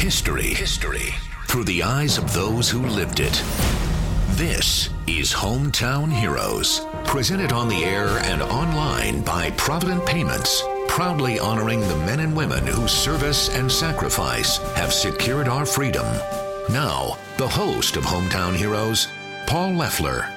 History through the eyes of those who lived it. This is Hometown Heroes, presented on the air and online by Provident Payments, proudly honoring the men and women whose service and sacrifice have secured our freedom. Now, the host of Hometown Heroes, Paul Leffler.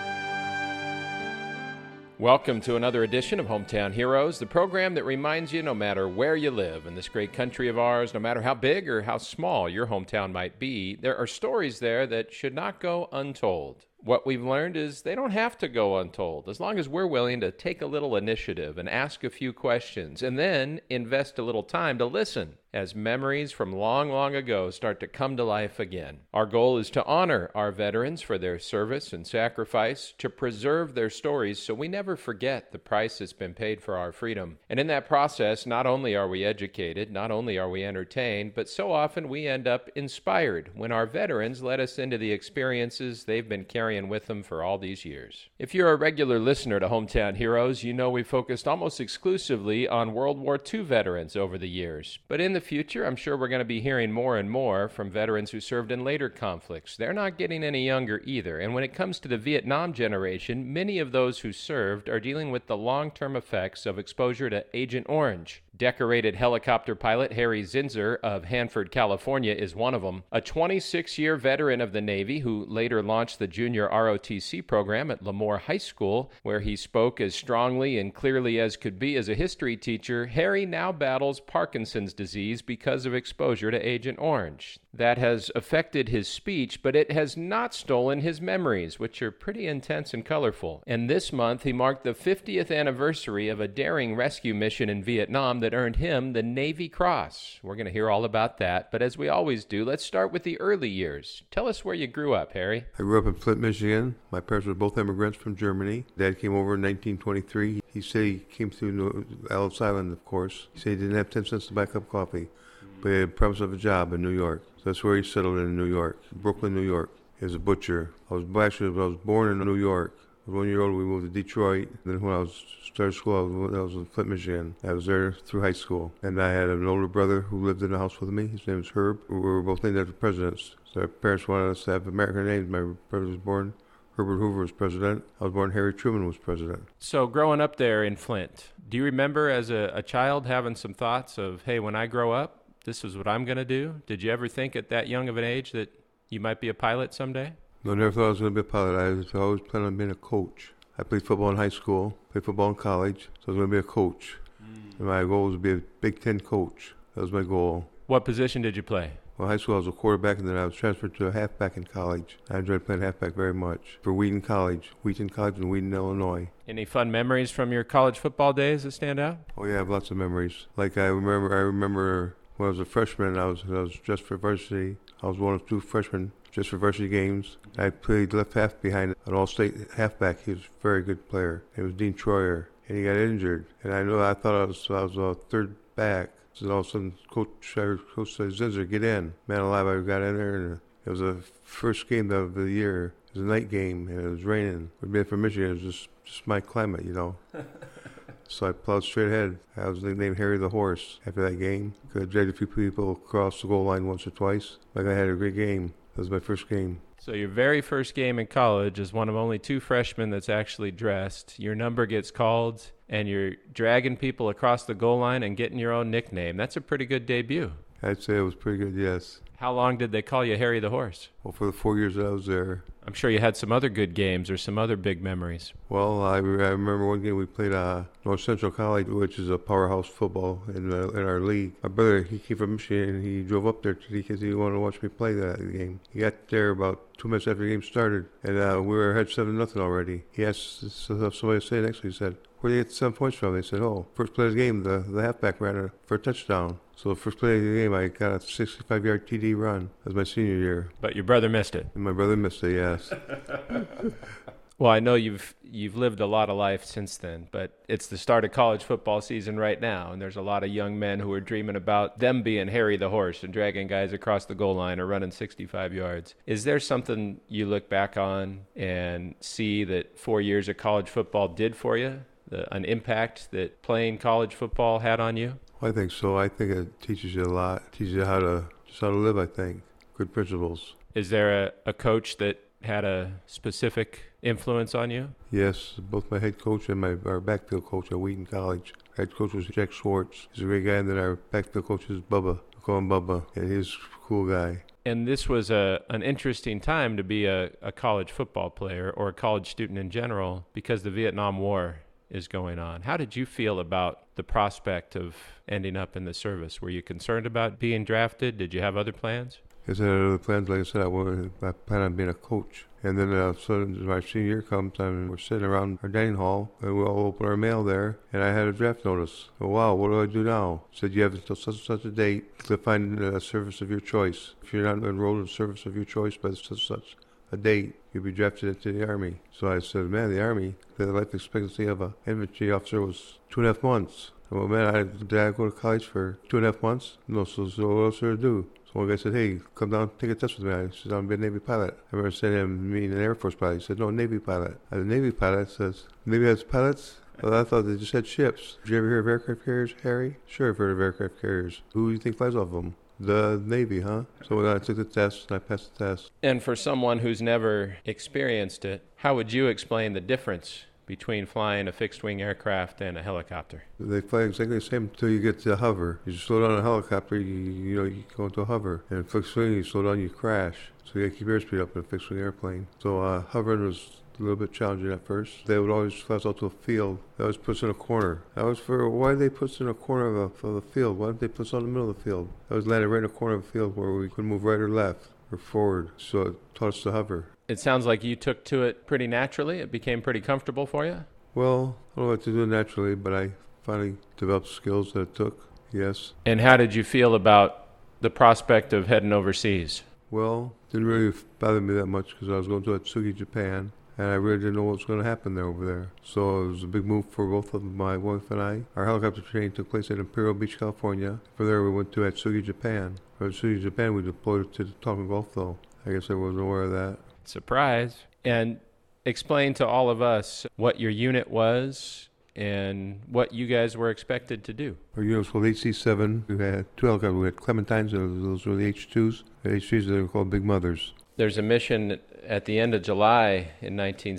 Welcome to another edition of Hometown Heroes, the program that reminds you no matter where you live in this great country of ours, no matter how big or how small your hometown might be, there are stories there that should not go untold. What we've learned is they don't have to go untold, as long as we're willing to take a little initiative and ask a few questions, and then invest a little time to listen as memories from long, long ago start to come to life again. Our goal is to honor our veterans for their service and sacrifice, to preserve their stories so we never forget the price that's been paid for our freedom. And in that process, not only are we educated, not only are we entertained, but so often we end up inspired when our veterans let us into the experiences they've been carrying with them for all these years. If you're a regular listener to Hometown Heroes, you know we focused almost exclusively on World War II veterans over the years. But in the future, I'm sure we're going to be hearing more and more from veterans who served in later conflicts. They're not getting any younger either. And when it comes to the Vietnam generation, many of those who served are dealing with the long-term effects of exposure to Agent Orange. Decorated helicopter pilot Harry Zinser of Hanford, California is one of them. A 26-year veteran of the Navy who later launched the junior ROTC program at Lemoore High School, where he spoke as strongly and clearly as could be as a history teacher, Harry now battles Parkinson's disease because of exposure to Agent Orange. That has affected his speech, but it has not stolen his memories, which are pretty intense and colorful. And this month, he marked the 50th anniversary of a daring rescue mission in Vietnam that earned him the Navy Cross. We're going to hear all about that, but as we always do, let's start with the early years. Tell us where you grew up, Harry. I grew up in Flint, Michigan. My parents were both immigrants from Germany. Dad came over in 1923. He said he came through Ellis Island, of course. He said he didn't have 10 cents to buy a cup of coffee, but he had a promise of a job in New York. So that's where he settled in New York, Brooklyn, New York. He was a butcher. I was born in New York. I was 1 year old. We moved to Detroit. Then when I started school, I was in Flint, Michigan. I was there through high school. And I had an older brother who lived in the house with me. His name was Herb. We were both named after presidents. So our parents wanted us to have American names. My brother was born. Herbert Hoover was president. I was born. Harry Truman was president. So growing up there in Flint, do you remember as a child having some thoughts of, hey, when I grow up, this is what I'm going to do? Did you ever think at that young of an age that you might be a pilot someday? No, I never thought I was going to be a pilot. I always planned on being a coach. I played football in high school, played football in college, so I was going to be a coach. And my goal was to be a Big Ten coach. That was my goal. What position did you play? Well, in high school I was a quarterback, and then I was transferred to a halfback in college. I enjoyed playing halfback very much for Wheaton College in Wheaton, Illinois. Any fun memories from your college football days that stand out? Oh, yeah, I have lots of memories. Like I remember when I was a freshman, I was dressed for varsity. I was one of two freshmen dressed for varsity games. I played left half behind an all-state halfback. He was a very good player. It was Dean Troyer, and he got injured. And I thought I was a third back. So all of a sudden, Coach said, Zinser, get in. Man alive, I got in there, and it was the first game of the year. It was a night game, and it was raining. We'd been from Michigan. It was just my climate, you know. So I plowed straight ahead. I was nicknamed Harry the Horse after that game. I dragged a few people across the goal line once or twice. Like I had a great game. That was my first game. So your very first game in college is one of only two freshmen that's actually dressed. Your number gets called, and you're dragging people across the goal line and getting your own nickname. That's a pretty good debut. I'd say it was pretty good, yes. How long did they call you Harry the Horse? Well, for the 4 years that I was there. I'm sure you had some other good games or some other big memories. Well, I remember one game we played North Central College, which is a powerhouse football in our league. My brother, he came from Michigan, and he drove up there because he wanted to watch me play that game. He got there about 2 minutes after the game started, and we were ahead 7-0 already. He asked somebody to say next to me. He said, where did they get 7 points from? They said, first play of the game, the halfback ran for a touchdown. So the first play of the game, I got a 65-yard TD run. That was my senior year. But your brother missed it. And my brother missed it, yes. Well, I know you've lived a lot of life since then, but it's the start of college football season right now, and there's a lot of young men who are dreaming about them being Harry the Horse and dragging guys across the goal line or running 65 yards. Is there something you look back on and see that 4 years of college football did for you? An impact that playing college football had on you? Well, I think so. I think it teaches you a lot. It teaches you how to Just how to live, I think. Good principles. Is there a coach that had a specific influence on you? Yes, both my head coach and our backfield coach at Wheaton College. Head coach was Jack Schwartz. He's a great guy, and then our backfield coach is Bubba. We call him Bubba, and he's a cool guy. And this was an interesting time to be a college football player or a college student in general because the Vietnam War is going on. How did you feel about the prospect of ending up in the service? Were you concerned about being drafted? Did you have other plans? Yes, I had other plans. Like I said, I plan on being a coach. And then all of a sudden, my senior year comes, and we're sitting around our dining hall, and we all open our mail there, and I had a draft notice. Oh, wow, what do I do now? It said you have until such and such a date to find a service of your choice. If you're not enrolled in a service of your choice by such and such a date, you'll be drafted into the Army. So I said, man, the Army, the life expectancy of an infantry officer was 2.5 months. Well, man, did I go to college for 2.5 months? No, so what else did I do? So one guy said, hey, come down, take a test with me. I said, I'm going to be a Navy pilot. I remember saying to him, me an Air Force pilot. He said, no, Navy pilot. I said, Navy pilot? Says, Navy has pilots? Well, I thought they just had ships. Did you ever hear of aircraft carriers, Harry? Sure, I've heard of aircraft carriers. Who do you think flies off of them? The Navy, huh? So I took the test, and I passed the test. And for someone who's never experienced it, how would you explain the difference between flying a fixed-wing aircraft and a helicopter? They fly exactly the same until you get to hover. You slow down a helicopter, you go into a hover. And fixed wing, you slow down, you crash. So you got to keep airspeed up in a fixed wing airplane. So hovering was a little bit challenging at first. They would always fly us out to a field. That was put us in a corner. That was why did they put us in a corner of the field? Why didn't they put us out in the middle of the field? That was landed right in a corner of the field where we couldn't move right or left or forward. So it taught us to hover. It sounds like you took to it pretty naturally. It became pretty comfortable for you? Well, I don't know what to do naturally, but I finally developed skills that it took, yes. And how did you feel about the prospect of heading overseas? Well, it didn't really bother me that much because I was going to Atsugi, Japan, and I really didn't know what was going to happen there over there. So it was a big move for both of my wife and I. Our helicopter training took place at Imperial Beach, California. From there, we went to Atsugi, Japan. From Atsugi, Japan, we deployed to the Tonkin Gulf, though. I guess I wasn't aware of that. Surprise. And explain to all of us what your unit was and what you guys were expected to do. Our unit was called HC-7. We had 2 helicopters. We had Clementines, those were the H-2s. The H-3s, they were called Big Mothers. There's a mission at the end of July in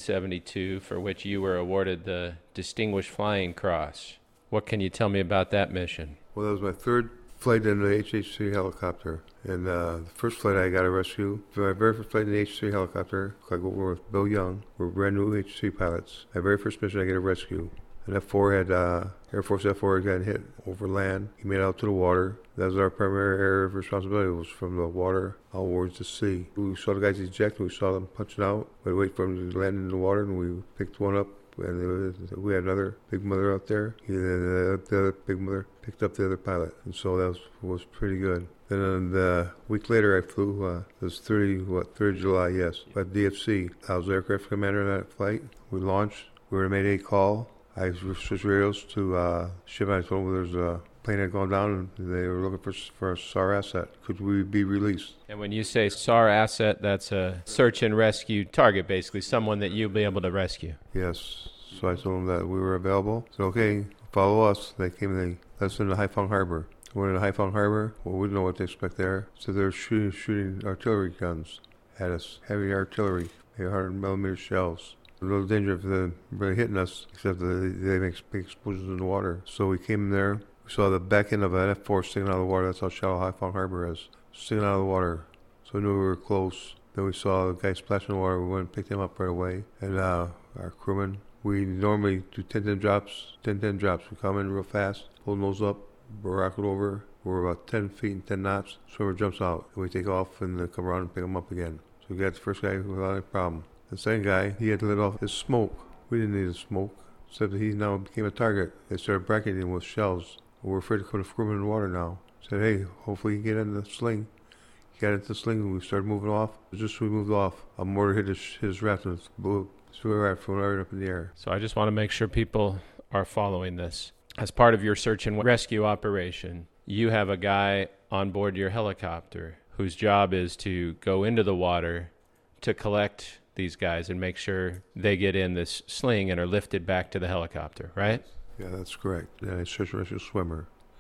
1972 for which you were awarded the Distinguished Flying Cross. What can you tell me about that mission? Well, that was my third flight in the HH-3 helicopter. And the first flight I got a rescue. For my very first flight in the H-3 helicopter, I go over with Bill Young. We're brand new H-3 pilots. My very first mission, I get a rescue. An F-4 had, Air Force F-4 had gotten hit over land. He made it out to the water. That was our primary area of responsibility, was from the water outwards to sea. We saw the guys eject, we saw them punching out. We'd wait for them to land in the water, and we picked one up. And we had another Big Mother out there. The other Big Mother picked up the other pilot. And so that was pretty good. Then a week later, I flew, it was 3rd July, yes, at DFC. I was the aircraft commander on that flight. We launched. We were made a call. I switched radios to ship. I told them there's a plane had gone down, and they were looking for a SAR asset. Could we be released? And when you say SAR asset, that's a search and rescue target, basically, someone that you'll be able to rescue. Yes. So I told them that we were available. So, okay, follow us. They came and they let us into Haiphong Harbor. We went into Haiphong Harbor. Well, we didn't know what to expect there. So they were shooting artillery guns at us, heavy artillery, 100mm shells. A little danger of them really hitting us, except that they make big explosions in the water. So we came there. We saw the back end of an F-4 sticking out of the water. That's how shallow Haiphong Harbor is. Sticking out of the water. So we knew we were close. Then we saw the guy splash in the water. We went and picked him up right away. And our crewman, we normally do 10-10 drops. 10-10 drops. We come in real fast, pull the nose up, rocket over. We're about 10 feet and 10 knots. Swimmer jumps out. And we take off and then come around and pick him up again. So we got the first guy without any problem. The second guy, he had to let off his smoke. We didn't need his smoke, except that he now became a target. They started bracketing him with shells. We're afraid to put a crewman in the water now. Said, hey, hopefully he can get in the sling. He got into the sling and we started moving off. Just as we moved off, a mortar hit his raft and blew his raft from right up in the air. So I just want to make sure people are following this. As part of your search and rescue operation, you have a guy on board your helicopter whose job is to go into the water to collect these guys and make sure they get in this sling and are lifted back to the helicopter, right? Yeah, that's correct. And a search and rescue swimmer.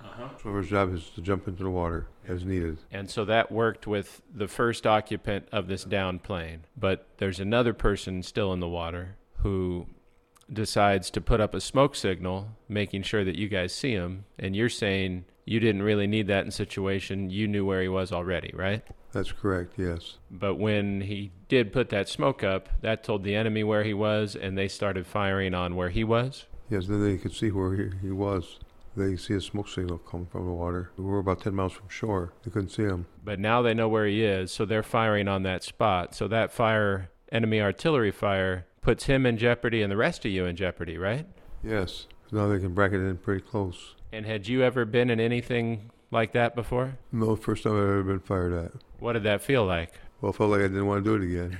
Swimmer's job is to jump into the water as needed. And so that worked with the first occupant of this downed plane. But there's another person still in the water who decides to put up a smoke signal, making sure that you guys see him. And you're saying you didn't really need that in situation. You knew where he was already, right? That's correct, yes. But when he did put that smoke up, that told the enemy where he was, and they started firing on where he was? Yes, then they could see where he was. They see a smoke signal come from the water. We were about 10 miles from shore. They couldn't see him. But now they know where he is, so they're firing on that spot. So that fire, enemy artillery fire, puts him in jeopardy and the rest of you in jeopardy, right? Yes. Now they can bracket it in pretty close. And had you ever been in anything like that before? No, first time I've ever been fired at. What did that feel like? Well, I felt like I didn't want to do it again.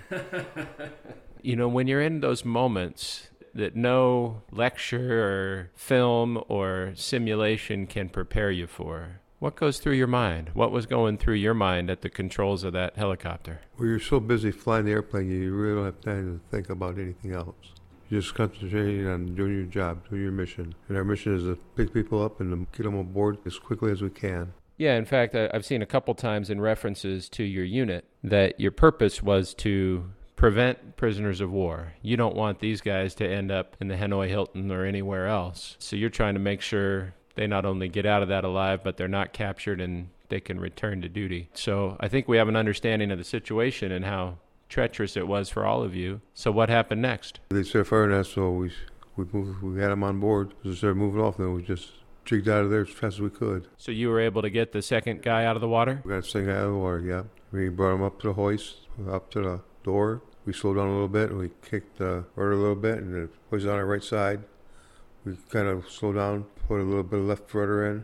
You know, when you're in those moments that no lecture or film or simulation can prepare you for, what goes through your mind? What was going through your mind at the controls of that helicopter? Well, you're so busy flying the airplane, you really don't have time to think about anything else. You're just concentrating on doing your job, doing your mission. And our mission is to pick people up and to get them aboard as quickly as we can. Yeah, in fact, I've seen a couple times in references to your unit that your purpose was to prevent prisoners of war. You don't want these guys to end up in the Hanoi Hilton or anywhere else. So you're trying to make sure they not only get out of that alive, but they're not captured and they can return to duty. So I think we have an understanding of the situation and how treacherous it was for all of you. So what happened next? They started firing at us, so we had them on board. As they started moving off, then we just jigged out of there as fast as we could. So you were able to get the second guy out of the water? We got the second guy out of the water, yeah. We brought him up to the hoist, up to the door. We slowed down a little bit, and we kicked the rudder a little bit, and the hoist was on our right side. We kind of slowed down, put a little bit of left rudder in,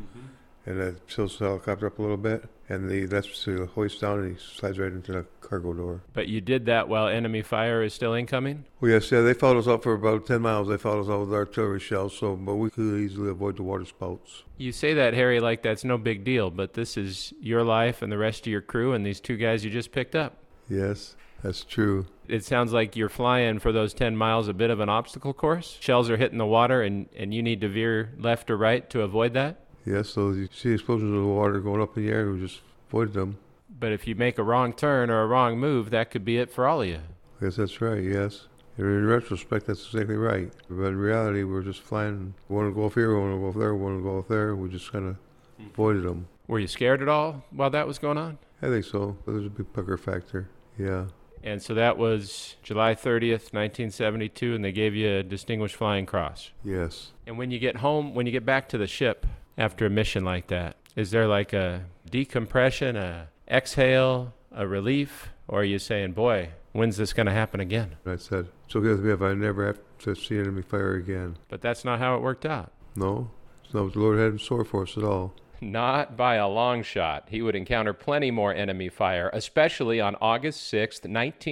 and that tilts the helicopter up a little bit, and that's the hoist down, and he slides right into the cargo door. But you did that while enemy fire is still incoming? Well, yes, yeah, they followed us up for about 10 miles. They followed us out with artillery shells, but we could easily avoid the water spouts. You say that, Harry, like that's no big deal, but this is your life and the rest of your crew and these two guys you just picked up. Yes, that's true. It sounds like you're flying for those 10 miles a bit of an obstacle course. Shells are hitting the water, and you need to veer left or right to avoid that? Yes, so you see explosions of the water going up in the air, we just avoided them. But if you make a wrong turn or a wrong move, that could be it for all of you. Yes, that's right, yes. And in retrospect, that's exactly right. But in reality, we're just flying. We want to go off here, we want to go off there, we want to go off there. We just kind of avoided them. Were you scared at all while that was going on? I think so. But there's a big pucker factor, yeah. And so that was July 30th, 1972, and they gave you a Distinguished Flying Cross. Yes. And when you get home, when you get back to the ship after a mission like that, is there like a decompression, a exhale, a relief, or are you saying, boy, when's this going to happen again? I said, it's okay with me if I never have to see enemy fire again. But that's not how it worked out. No, it's not what the Lord had in store for us at all. Not by a long shot. He would encounter plenty more enemy fire, especially on August 6th,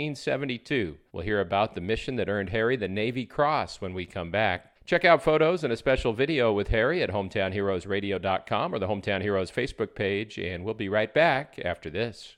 1972. We'll hear about the mission that earned Harry the Navy Cross when we come back. Check out photos and a special video with Harry at HometownHeroesRadio.com or the Hometown Heroes Facebook page, and we'll be right back after this.